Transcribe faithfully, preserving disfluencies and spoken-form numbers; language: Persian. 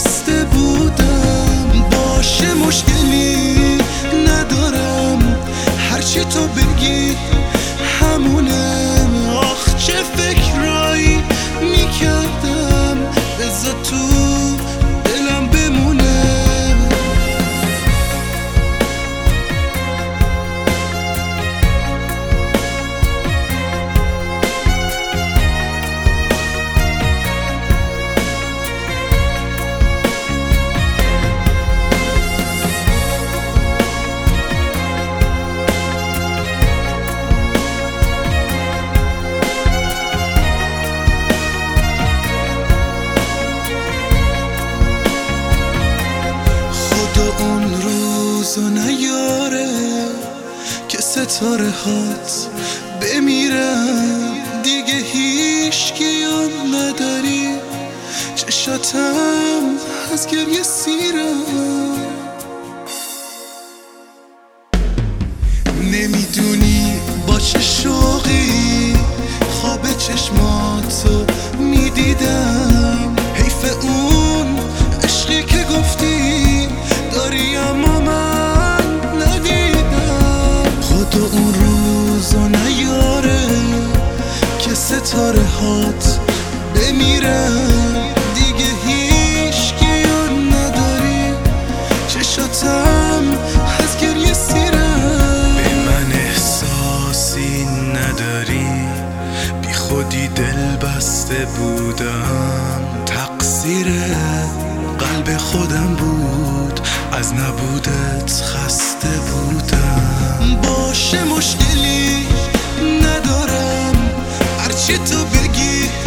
بسته بودم. باشه مشکلی ندارم، هرچی تو بگی همونه. آخ چه فکرایی میکردم، بذار تو دلم بمونه. اون روزو نیاره که ستاره هات بمیرم، دیگه هیچ کیم نداری. چشاتم از گریه سیرم، نمیدونی با چه شوقی خواب چشماتو میدیدم. حیف اون عشقی که گفتی داری اما من ندیدم. خدا اون روزو نیاره که ستاره هات بمیرم، دیگه هیچ کیم نداری. چشاتم از گریه سیرم، به من احساسی نداری. بی خودی دل بسته بودم، تقصیر قلب خودم بود، از نبودت خسته بودم. باشه مشکلی ندارم، هرچی تو بگی